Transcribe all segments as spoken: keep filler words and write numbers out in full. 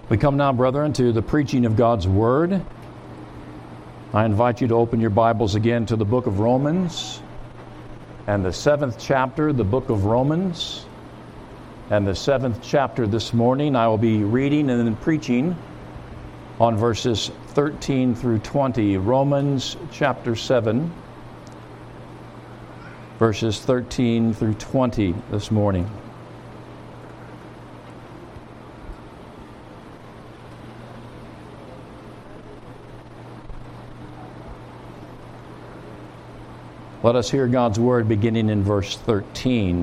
We come now, brethren, to the preaching of God's Word. I invite you to open your Bibles again to the book of Romans and the seventh chapter, the book of Romans, and the seventh chapter this morning. I will be reading and then preaching on verses thirteen through twenty. Romans chapter seven, verses thirteen through twenty this morning. Let us hear God's word beginning in verse thirteen.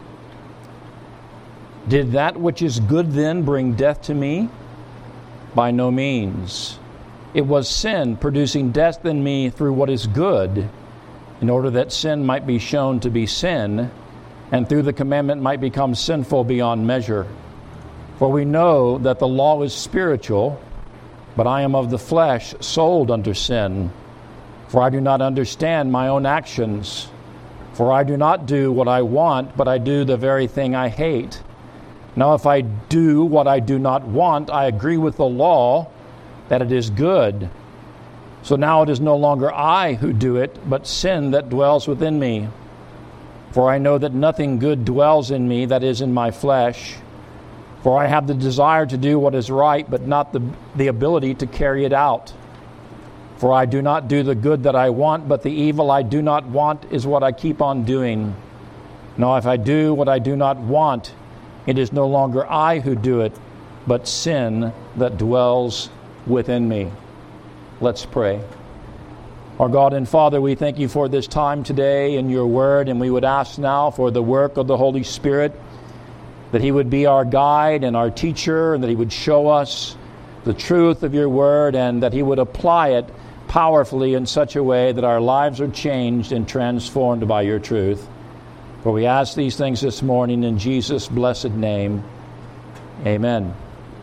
Did that which is good then bring death to me? By no means. It was sin producing death in me through what is good, in order that sin might be shown to be sin, and through the commandment might become sinful beyond measure. For we know that the law is spiritual, but I am of the flesh, sold under sin. For I do not understand my own actions. For I do not do what I want, but I do the very thing I hate. Now if I do what I do not want, I agree with the law that it is good. So now it is no longer I who do it, but sin that dwells within me. For I know that nothing good dwells in me, that is, in my flesh. For I have the desire to do what is right, but not the, the ability to carry it out. For I do not do the good that I want, but the evil I do not want is what I keep on doing. Now if I do what I do not want, it is no longer I who do it, but sin that dwells within me. Let's pray. Our God and Father, we thank you for this time today in your word, and we would ask now for the work of the Holy Spirit, that he would be our guide and our teacher, and that he would show us the truth of your word, and that he would apply it powerfully in such a way that our lives are changed and transformed by your truth. For we ask these things this morning in Jesus' blessed name. Amen.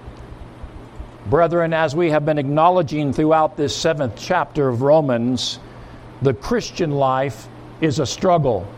Brethren, as we have been acknowledging throughout this seventh chapter of Romans, the Christian life is a struggle.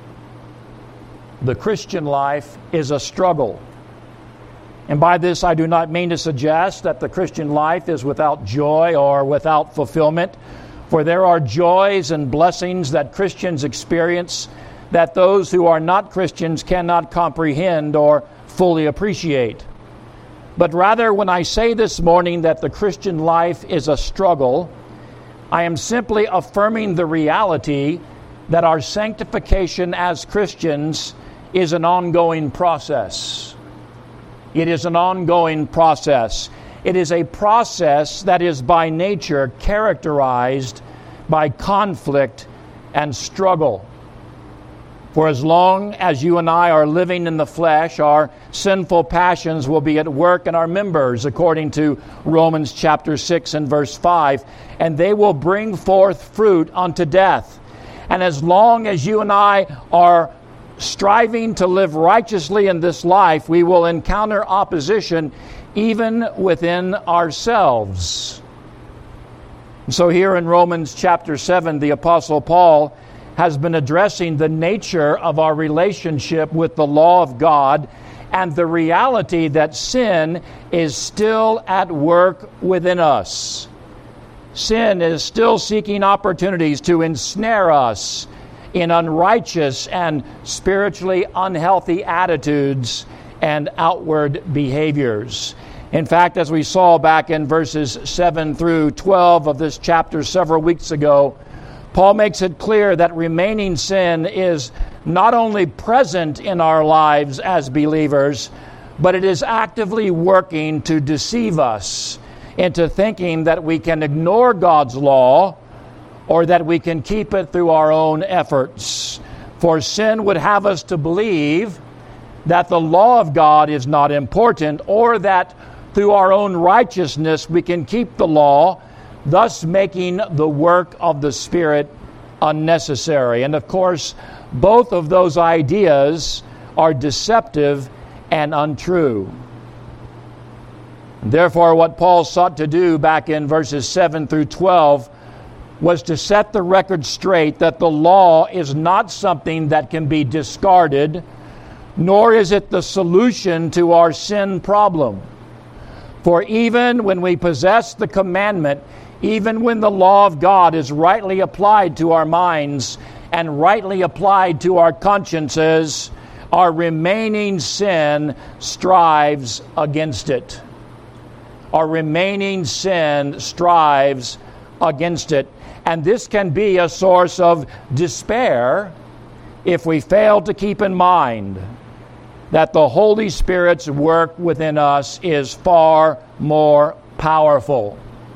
The Christian life is a struggle. And by this I do not mean to suggest that the Christian life is without joy or without fulfillment, for there are joys and blessings that Christians experience that those who are not Christians cannot comprehend or fully appreciate. But rather, when I say this morning that the Christian life is a struggle, I am simply affirming the reality that our sanctification as Christians is an ongoing process. It is an ongoing process. It is a process that is by nature characterized by conflict and struggle. For as long as you and I are living in the flesh, our sinful passions will be at work in our members, according to Romans chapter six and verse five, and they will bring forth fruit unto death. And as long as you and I are striving to live righteously in this life, we will encounter opposition even within ourselves. So here in Romans chapter seven, the Apostle Paul has been addressing the nature of our relationship with the law of God and the reality that sin is still at work within us. Sin is still seeking opportunities to ensnare us in unrighteous and spiritually unhealthy attitudes and outward behaviors. In fact, as we saw back in verses seven through twelve of this chapter several weeks ago, Paul makes it clear that remaining sin is not only present in our lives as believers, but it is actively working to deceive us into thinking that we can ignore God's law or that we can keep it through our own efforts. For sin would have us to believe that the law of God is not important, or that through our own righteousness we can keep the law, thus making the work of the Spirit unnecessary. And of course, both of those ideas are deceptive and untrue. Therefore, what Paul sought to do back in verses seven through twelve was to set the record straight that the law is not something that can be discarded, nor is it the solution to our sin problem. For even when we possess the commandment, even when the law of God is rightly applied to our minds and rightly applied to our consciences, our remaining sin strives against it. Our remaining sin strives against it. And this can be a source of despair if we fail to keep in mind that the Holy Spirit's work within us is far more powerful.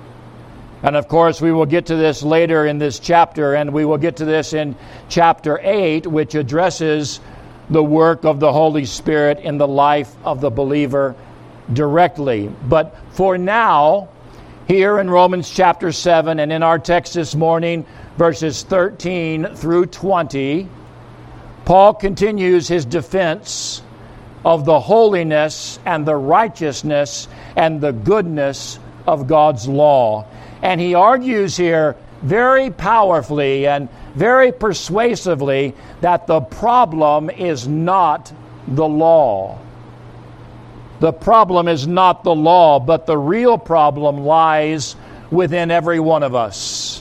And of course, we will get to this later in this chapter, and we will get to this in chapter eight, which addresses the work of the Holy Spirit in the life of the believer directly. But for now, here in Romans chapter seven, and in our text this morning, verses thirteen through twenty, Paul continues his defense of the holiness and the righteousness and the goodness of God's law. And he argues here very powerfully and very persuasively that the problem is not the law. The problem is not the law, but the real problem lies within every one of us.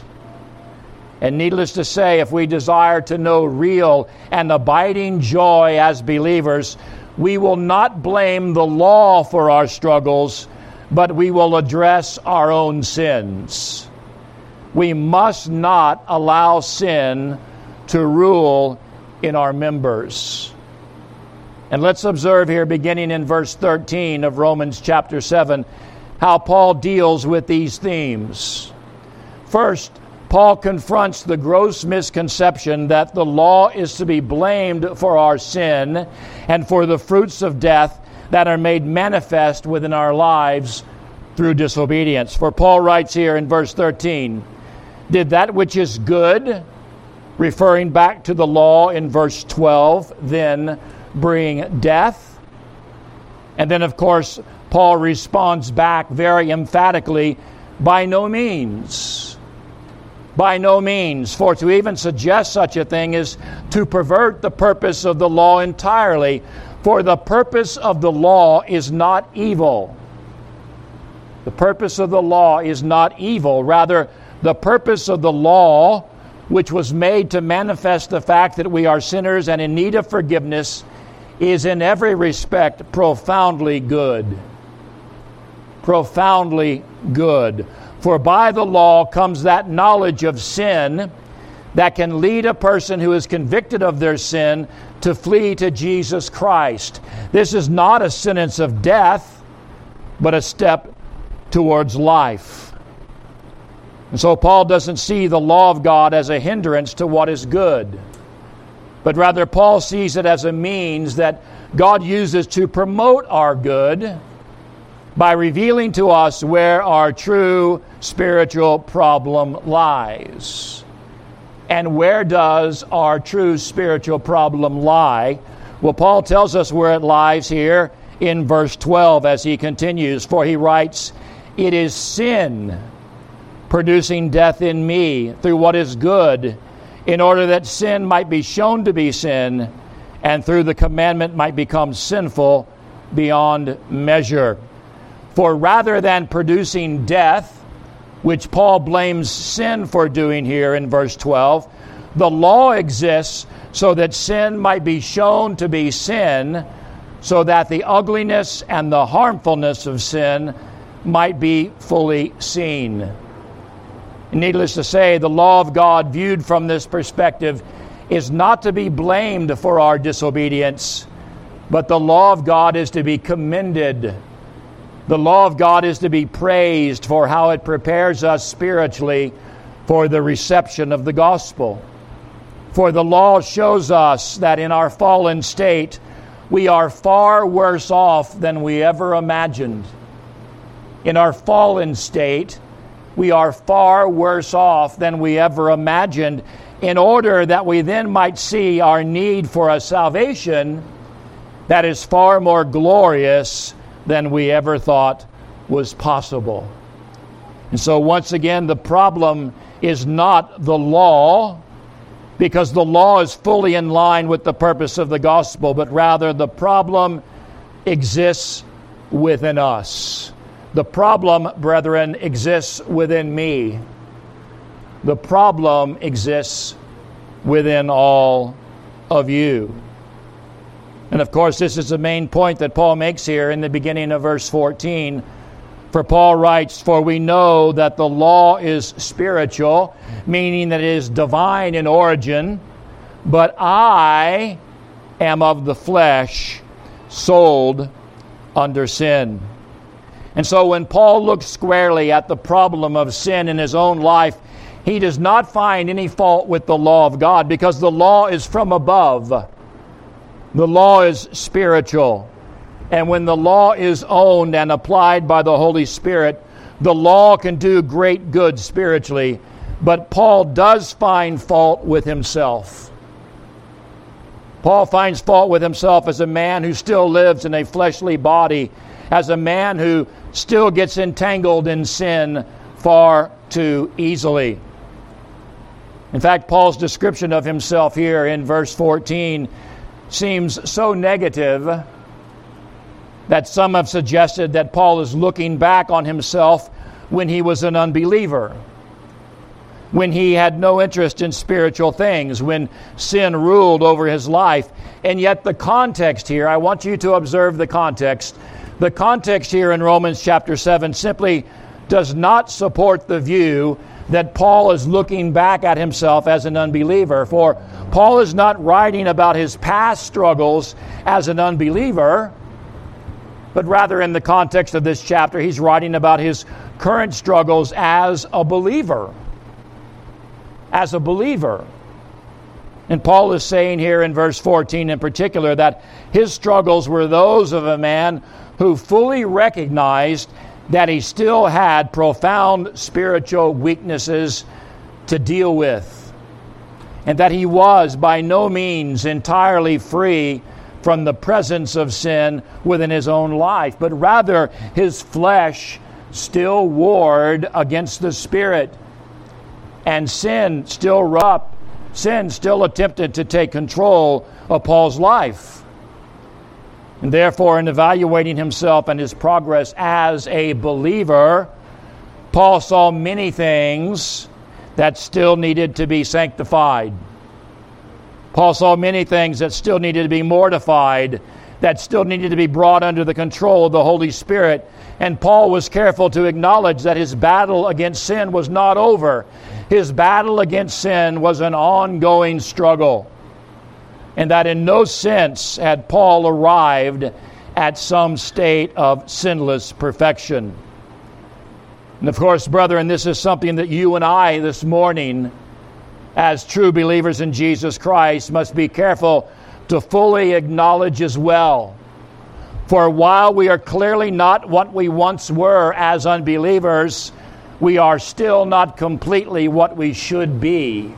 And needless to say, if we desire to know real and abiding joy as believers, we will not blame the law for our struggles, but we will address our own sins. We must not allow sin to rule in our members. And let's observe here, beginning in verse thirteen of Romans chapter seven, how Paul deals with these themes. First, Paul confronts the gross misconception that the law is to be blamed for our sin and for the fruits of death that are made manifest within our lives through disobedience. For Paul writes here in verse thirteen, "Did that which is good," referring back to the law in verse twelve, "then bring death?" And then, of course, Paul responds back very emphatically, "By no means. By no means. For to even suggest such a thing is to pervert the purpose of the law entirely. For the purpose of the law is not evil." The purpose of the law is not evil. Rather, the purpose of the law, which was made to manifest the fact that we are sinners and in need of forgiveness, is in every respect profoundly good. Profoundly good. For by the law comes that knowledge of sin that can lead a person who is convicted of their sin to flee to Jesus Christ. This is not a sentence of death, but a step towards life. And so Paul doesn't see the law of God as a hindrance to what is good, but rather Paul sees it as a means that God uses to promote our good by revealing to us where our true spiritual problem lies. And where does our true spiritual problem lie? Well, Paul tells us where it lies here in verse twelve as he continues. For he writes, "It is sin producing death in me through what is good, in order that sin might be shown to be sin, and through the commandment might become sinful beyond measure." For rather than producing death, which Paul blames sin for doing here in verse twelve, the law exists so that sin might be shown to be sin, so that the ugliness and the harmfulness of sin might be fully seen. Needless to say, the law of God viewed from this perspective is not to be blamed for our disobedience, but the law of God is to be commended. The law of God is to be praised for how it prepares us spiritually for the reception of the gospel. For the law shows us that in our fallen state, we are far worse off than we ever imagined. In our fallen state, we are far worse off than we ever imagined, in order that we then might see our need for a salvation that is far more glorious than we ever thought was possible. And so once again, the problem is not the law, because the law is fully in line with the purpose of the gospel, but rather the problem exists within us. The problem, brethren, exists within me. The problem exists within all of you. And of course, this is the main point that Paul makes here in the beginning of verse fourteen. For Paul writes, "For we know that the law is spiritual," meaning that it is divine in origin, "but I am of the flesh, sold under sin." And so when Paul looks squarely at the problem of sin in his own life, he does not find any fault with the law of God, because the law is from above. The law is spiritual. And when the law is owned and applied by the Holy Spirit, the law can do great good spiritually. But Paul does find fault with himself. Paul finds fault with himself as a man who still lives in a fleshly body, as a man who still gets entangled in sin far too easily. In fact, Paul's description of himself here in verse fourteen seems so negative that some have suggested that Paul is looking back on himself when he was an unbeliever, when he had no interest in spiritual things, when sin ruled over his life. And yet the context here, I want you to observe the context. The context here in Romans chapter seven simply does not support the view that Paul is looking back at himself as an unbeliever. For Paul is not writing about his past struggles as an unbeliever, but rather in the context of this chapter, he's writing about his current struggles as a believer. As a believer. And Paul is saying here in verse fourteen in particular that his struggles were those of a man who fully recognized that he still had profound spiritual weaknesses to deal with, and that he was by no means entirely free from the presence of sin within his own life, but rather his flesh still warred against the Spirit, and sin still rose up, sin still attempted to take control of Paul's life. And therefore, in evaluating himself and his progress as a believer, Paul saw many things that still needed to be sanctified. Paul saw many things that still needed to be mortified, that still needed to be brought under the control of the Holy Spirit. And Paul was careful to acknowledge that his battle against sin was not over. His battle against sin was an ongoing struggle. And that in no sense had Paul arrived at some state of sinless perfection. And of course, brethren, this is something that you and I this morning, as true believers in Jesus Christ, must be careful to fully acknowledge as well. For while we are clearly not what we once were as unbelievers, we are still not completely what we should be.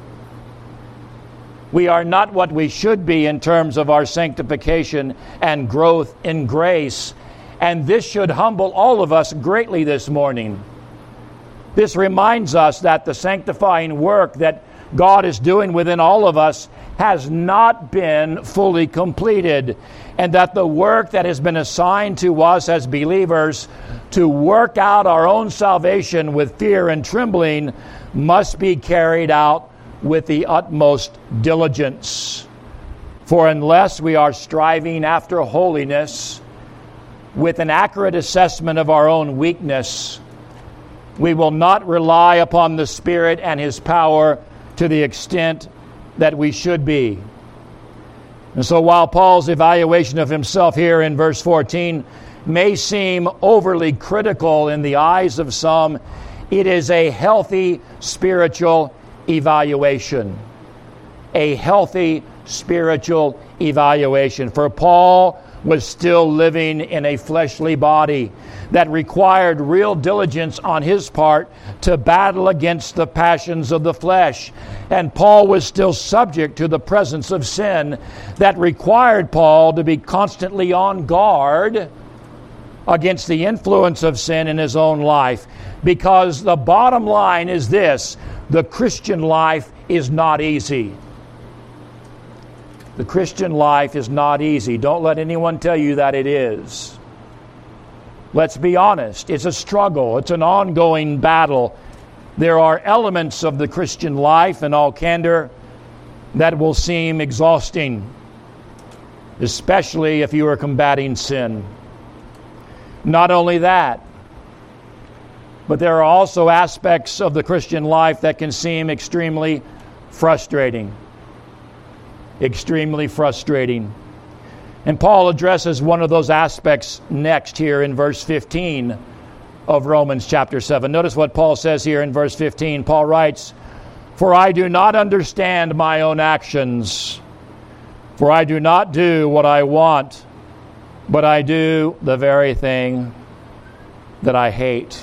We are not what we should be in terms of our sanctification and growth in grace. And this should humble all of us greatly this morning. This reminds us that the sanctifying work that God is doing within all of us has not been fully completed, and that the work that has been assigned to us as believers to work out our own salvation with fear and trembling must be carried out with the utmost diligence. For unless we are striving after holiness with an accurate assessment of our own weakness, we will not rely upon the Spirit and His power to the extent that we should be. And so while Paul's evaluation of himself here in verse fourteen may seem overly critical in the eyes of some, it is a healthy spiritual evaluation. A healthy spiritual evaluation. For Paul was still living in a fleshly body that required real diligence on his part to battle against the passions of the flesh. And Paul was still subject to the presence of sin that required Paul to be constantly on guard against the influence of sin in his own life. Because the bottom line is this: the Christian life is not easy. The Christian life is not easy. Don't let anyone tell you that it is. Let's be honest. It's a struggle. It's an ongoing battle. There are elements of the Christian life, in all candor, that will seem exhausting, especially if you are combating sin. Not only that, but there are also aspects of the Christian life that can seem extremely frustrating. Extremely frustrating. And Paul addresses one of those aspects next here in verse fifteen of Romans chapter seven. Notice what Paul says here in verse fifteen. Paul writes, "For I do not understand my own actions, for I do not do what I want, but I do the very thing that I hate."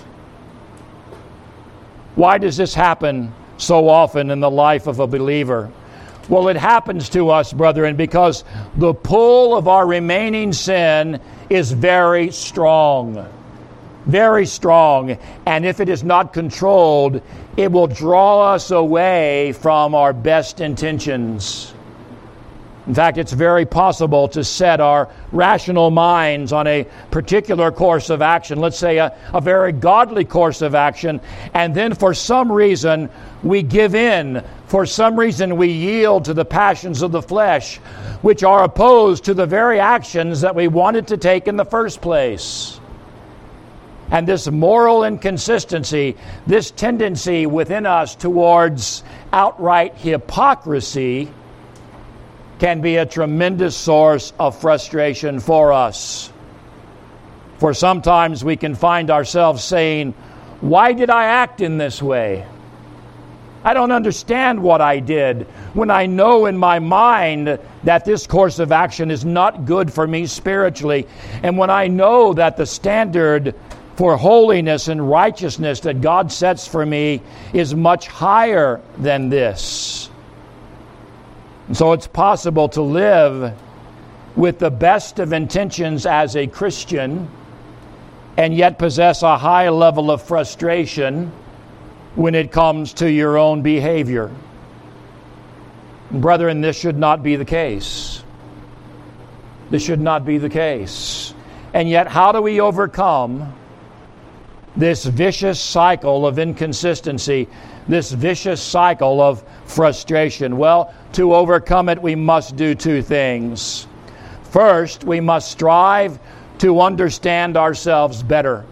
Why does this happen so often in the life of a believer? Well, it happens to us, brethren, because the pull of our remaining sin is very strong. Very strong. And if it is not controlled, it will draw us away from our best intentions. In fact, it's very possible to set our rational minds on a particular course of action, let's say a, a very godly course of action, and then for some reason we give in. For some reason we yield to the passions of the flesh, which are opposed to the very actions that we wanted to take in the first place. And this moral inconsistency, this tendency within us towards outright hypocrisy, can be a tremendous source of frustration for us. For sometimes we can find ourselves saying, "Why did I act in this way? I don't understand what I did," when I know in my mind that this course of action is not good for me spiritually, and when I know that the standard for holiness and righteousness that God sets for me is much higher than this. And so it's possible to live with the best of intentions as a Christian and yet possess a high level of frustration when it comes to your own behavior. Brethren, this should not be the case. This should not be the case. And yet, how do we overcome this vicious cycle of inconsistency, this vicious cycle of frustration? Well, to overcome it, we must do two things. First, we must strive to understand ourselves better.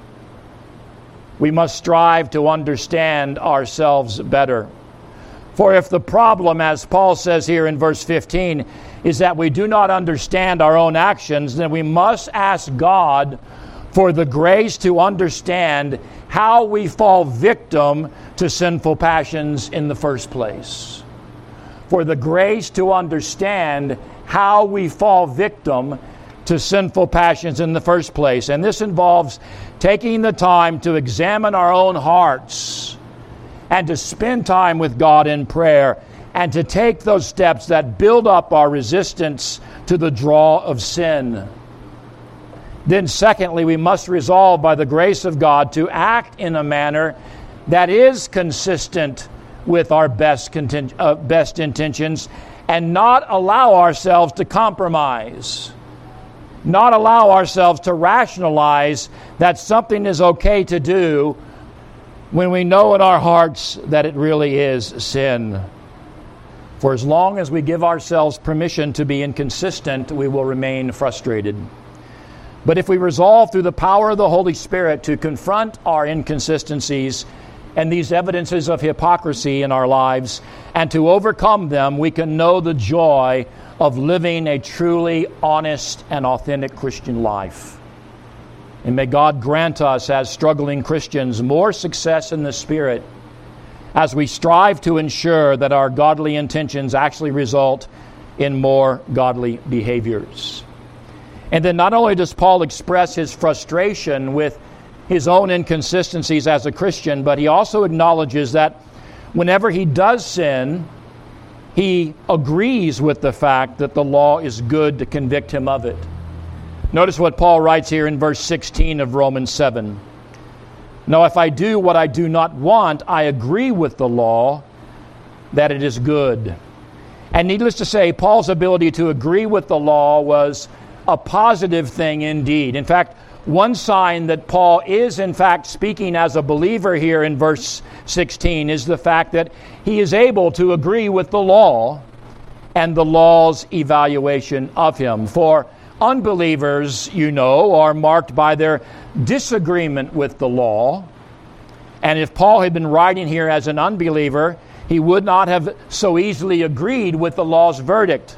We must strive to understand ourselves better. For if the problem, as Paul says here in verse fifteen, is that we do not understand our own actions, then we must ask God for the grace to understand how we fall victim to sinful passions in the first place. For the grace to understand how we fall victim to sinful passions in the first place. And this involves taking the time to examine our own hearts and to spend time with God in prayer and to take those steps that build up our resistance to the draw of sin. Then secondly, we must resolve by the grace of God to act in a manner that is consistent with our best, content, uh, best intentions and not allow ourselves to compromise. Not allow ourselves to rationalize that something is okay to do when we know in our hearts that it really is sin. For as long as we give ourselves permission to be inconsistent, we will remain frustrated. But if we resolve through the power of the Holy Spirit to confront our inconsistencies and these evidences of hypocrisy in our lives, and to overcome them, we can know the joy of living a truly honest and authentic Christian life. And may God grant us, as struggling Christians, more success in the Spirit as we strive to ensure that our godly intentions actually result in more godly behaviors. And then not only does Paul express his frustration with his own inconsistencies as a Christian, but he also acknowledges that whenever he does sin, he agrees with the fact that the law is good to convict him of it. Notice what Paul writes here in verse sixteen of Romans seven. "Now if I do what I do not want, I agree with the law that it is good." And needless to say, Paul's ability to agree with the law was a positive thing indeed. In fact, one sign that Paul is in fact speaking as a believer here in verse sixteen is the fact that he is able to agree with the law and the law's evaluation of him. For unbelievers, you know, are marked by their disagreement with the law. And if Paul had been writing here as an unbeliever, he would not have so easily agreed with the law's verdict.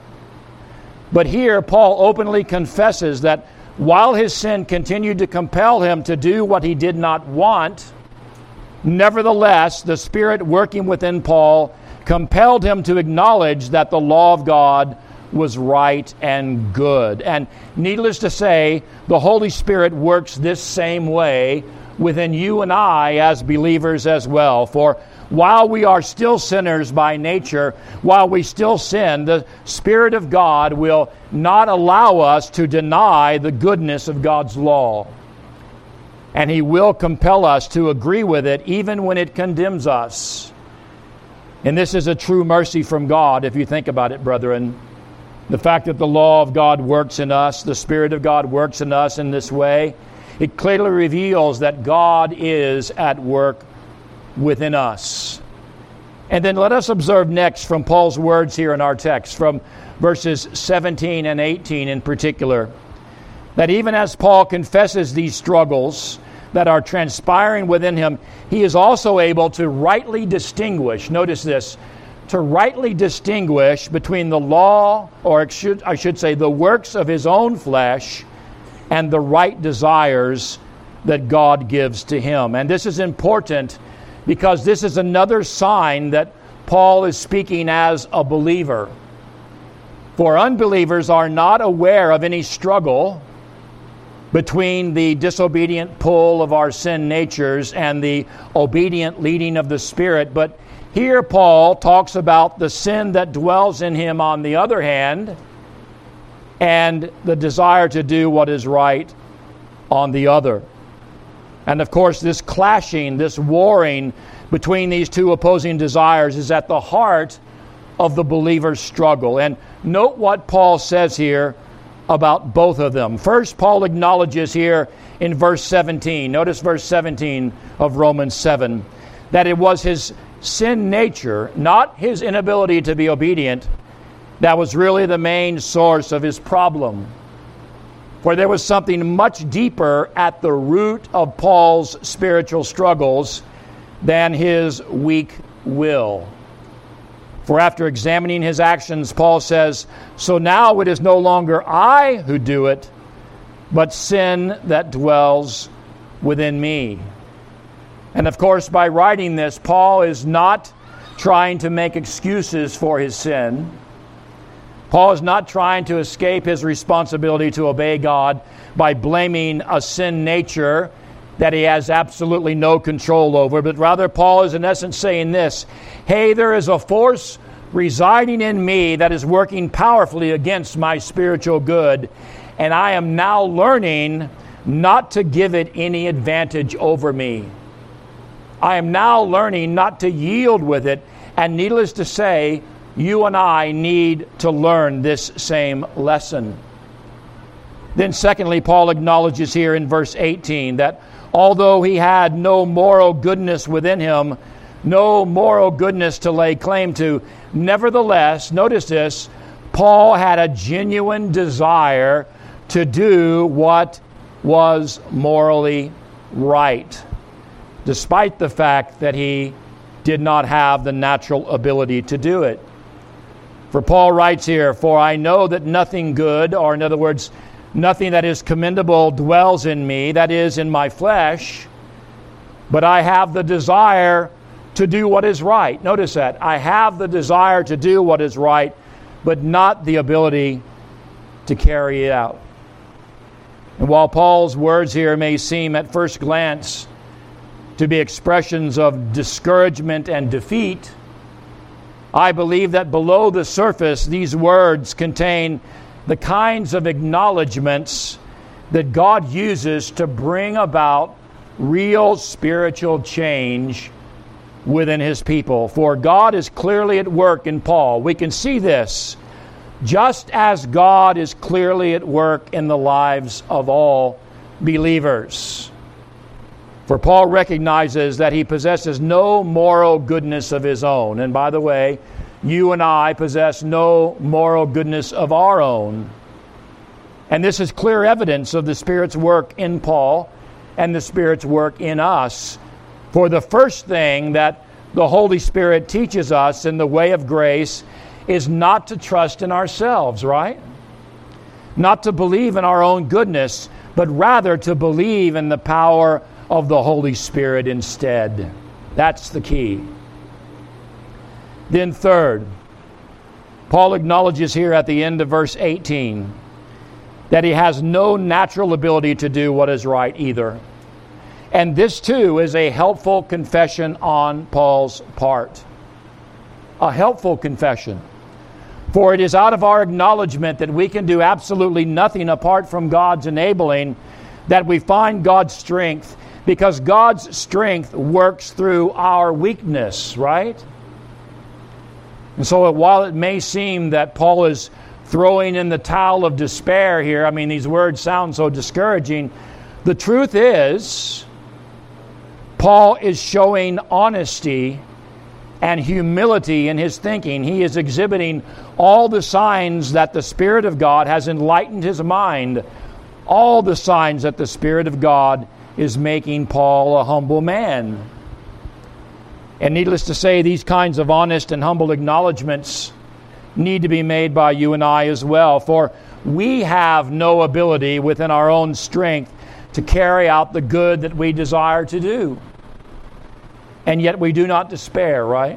But here, Paul openly confesses that while his sin continued to compel him to do what he did not want, nevertheless, the Spirit working within Paul compelled him to acknowledge that the law of God was right and good. And needless to say, the Holy Spirit works this same way within you and I as believers as well. For while we are still sinners by nature, while we still sin, the Spirit of God will not allow us to deny the goodness of God's law. And He will compel us to agree with it even when it condemns us. And this is a true mercy from God, if you think about it, brethren. The fact that the law of God works in us, the Spirit of God works in us in this way, it clearly reveals that God is at work within us. And then let us observe next from Paul's words here in our text, from verses seventeen and eighteen in particular, that even as Paul confesses these struggles that are transpiring within him, he is also able to rightly distinguish, notice this, to rightly distinguish between the law, or I should, I should say the works of his own flesh, and the right desires that God gives to him. And this is important because this is another sign that Paul is speaking as a believer. For unbelievers are not aware of any struggle between the disobedient pull of our sin natures and the obedient leading of the Spirit. But here Paul talks about the sin that dwells in him on the other hand, and the desire to do what is right on the other. And of course, this clashing, this warring between these two opposing desires is at the heart of the believer's struggle. And note what Paul says here about both of them. First, Paul acknowledges here in verse seventeen, notice verse seventeen of Romans seven, that it was his sin nature, not his inability to be obedient, that was really the main source of his problem. For there was something much deeper at the root of Paul's spiritual struggles than his weak will. For after examining his actions, Paul says, "So now it is no longer I who do it, but sin that dwells within me." And of course, by writing this, Paul is not trying to make excuses for his sin. Paul is not trying to escape his responsibility to obey God by blaming a sin nature that he has absolutely no control over, but rather Paul is in essence saying this: hey, there is a force residing in me that is working powerfully against my spiritual good, and I am now learning not to give it any advantage over me. I am now learning not to yield with it, and needless to say, you and I need to learn this same lesson. Then secondly, Paul acknowledges here in verse eighteen that although he had no moral goodness within him, no moral goodness to lay claim to, nevertheless, notice this, Paul had a genuine desire to do what was morally right, despite the fact that he did not have the natural ability to do it. For Paul writes here, "For I know that nothing good," or in other words, nothing that is commendable dwells in me, that is, in my flesh, but I have the desire to do what is right. Notice that. I have the desire to do what is right, but not the ability to carry it out. And while Paul's words here may seem at first glance to be expressions of discouragement and defeat, I believe that below the surface, these words contain the kinds of acknowledgments that God uses to bring about real spiritual change within His people. For God is clearly at work in Paul. We can see this, just as God is clearly at work in the lives of all believers. For Paul recognizes that he possesses no moral goodness of his own. And by the way, you and I possess no moral goodness of our own. And this is clear evidence of the Spirit's work in Paul and the Spirit's work in us. For the first thing that the Holy Spirit teaches us in the way of grace is not to trust in ourselves, right? Not to believe in our own goodness, but rather to believe in the power of the Holy Spirit instead. That's the key. Then third, Paul acknowledges here at the end of verse eighteen that he has no natural ability to do what is right either. And this too is a helpful confession on Paul's part. A helpful confession. For it is out of our acknowledgement that we can do absolutely nothing apart from God's enabling that we find God's strength, because God's strength works through our weakness, right? And so while it may seem that Paul is throwing in the towel of despair here, I mean, these words sound so discouraging, the truth is, Paul is showing honesty and humility in his thinking. He is exhibiting all the signs that the Spirit of God has enlightened his mind, all the signs that the Spirit of God is making Paul a humble man. And needless to say, these kinds of honest and humble acknowledgments need to be made by you and I as well, for we have no ability within our own strength to carry out the good that we desire to do. And yet we do not despair, right?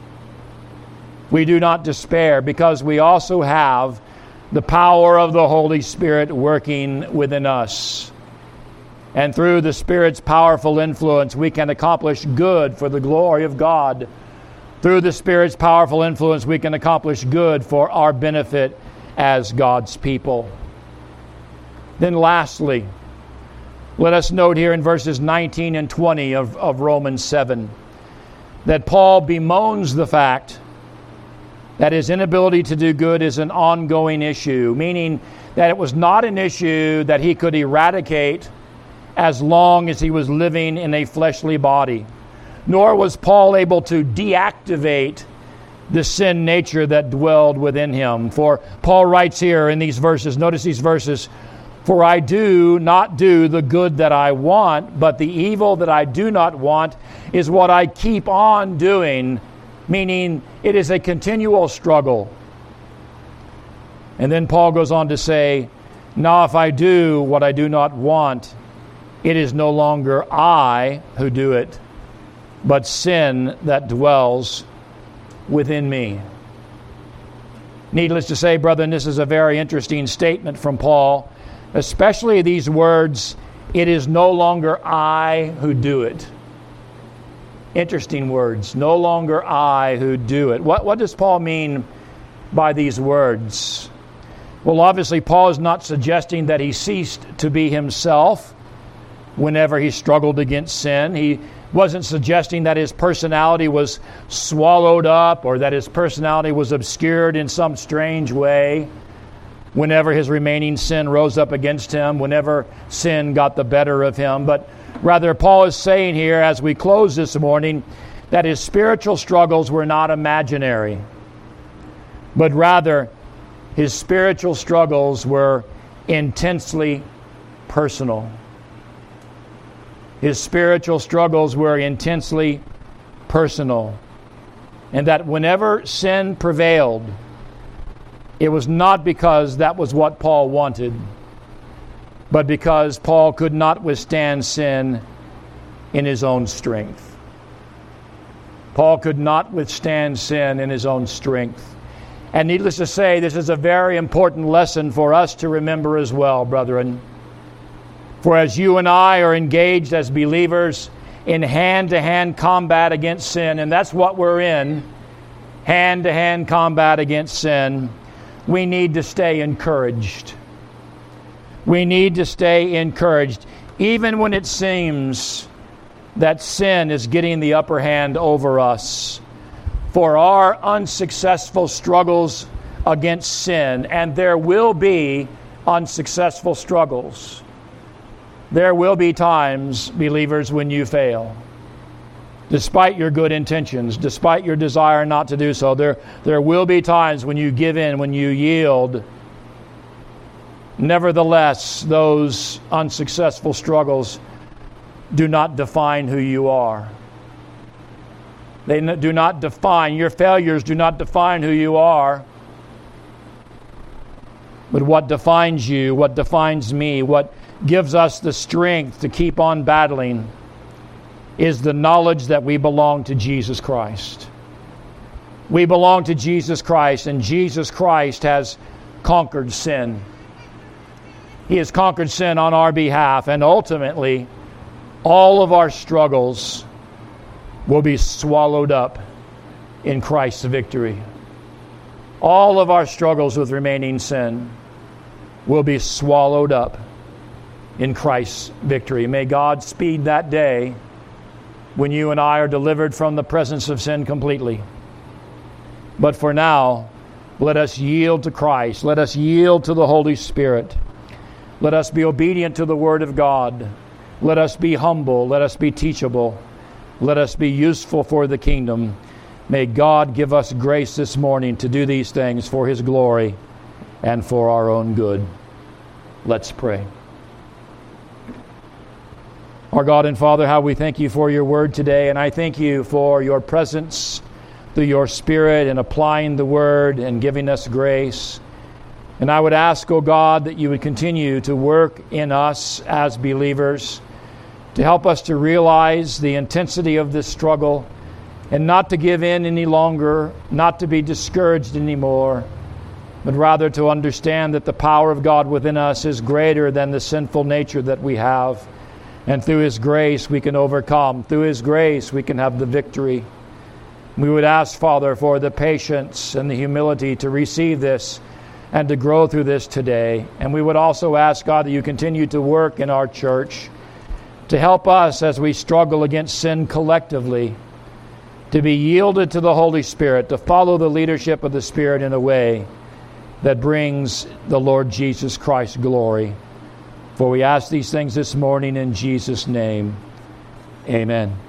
We do not despair because we also have the power of the Holy Spirit working within us. And through the Spirit's powerful influence, we can accomplish good for the glory of God. Through the Spirit's powerful influence, we can accomplish good for our benefit as God's people. Then lastly, let us note here in verses nineteen and twenty of, of Romans seven that Paul bemoans the fact that his inability to do good is an ongoing issue, meaning that it was not an issue that he could eradicate as long as he was living in a fleshly body. Nor was Paul able to deactivate the sin nature that dwelled within him. For Paul writes here in these verses, notice these verses, "For I do not do the good that I want, but the evil that I do not want is what I keep on doing," meaning it is a continual struggle. And then Paul goes on to say, "Now if I do what I do not want, it is no longer I who do it, but sin that dwells within me." Needless to say, brethren, this is a very interesting statement from Paul, especially these words, "It is no longer I who do it." Interesting words. No longer I who do it. What, what does Paul mean by these words? Well, obviously, Paul is not suggesting that he ceased to be himself whenever he struggled against sin. He wasn't suggesting that his personality was swallowed up or that his personality was obscured in some strange way whenever his remaining sin rose up against him, whenever sin got the better of him. But rather, Paul is saying here as we close this morning that his spiritual struggles were not imaginary, but rather his spiritual struggles were intensely personal. His spiritual struggles were intensely personal. And that whenever sin prevailed, it was not because that was what Paul wanted, but because Paul could not withstand sin in his own strength. Paul could not withstand sin in his own strength. And needless to say, this is a very important lesson for us to remember as well, brethren. For as you and I are engaged as believers in hand-to-hand combat against sin, and that's what we're in, hand-to-hand combat against sin, we need to stay encouraged. We need to stay encouraged, even when it seems that sin is getting the upper hand over us. For our unsuccessful struggles against sin, and there will be unsuccessful struggles, There will be times, believers, when you fail. Despite your good intentions, despite your desire not to do so, there, there will be times when you give in, when you yield. Nevertheless, those unsuccessful struggles do not define who you are. They do not define, your failures do not define who you are. But what defines you, what defines me, what gives us the strength to keep on battling is the knowledge that we belong to Jesus Christ. We belong to Jesus Christ, and Jesus Christ has conquered sin. He has conquered sin on our behalf, and ultimately, all of our struggles will be swallowed up in Christ's victory. All of our struggles with remaining sin will be swallowed up in Christ's victory. May God speed that day when you and I are delivered from the presence of sin completely. But for now, let us yield to Christ. Let us yield to the Holy Spirit. Let us be obedient to the Word of God. Let us be humble. Let us be teachable. Let us be useful for the kingdom. May God give us grace this morning to do these things for His glory and for our own good. Let's pray. Our God and Father, how we thank You for Your Word today, and I thank You for Your presence through Your Spirit in applying the Word and giving us grace. And I would ask, O God, that You would continue to work in us as believers to help us to realize the intensity of this struggle and not to give in any longer, not to be discouraged anymore, but rather to understand that the power of God within us is greater than the sinful nature that we have. And through His grace we can overcome. Through His grace we can have the victory. We would ask, Father, for the patience and the humility to receive this and to grow through this today. And we would also ask, God, that You continue to work in our church to help us as we struggle against sin collectively, to be yielded to the Holy Spirit, to follow the leadership of the Spirit in a way that brings the Lord Jesus Christ glory. For we ask these things this morning in Jesus' name. Amen.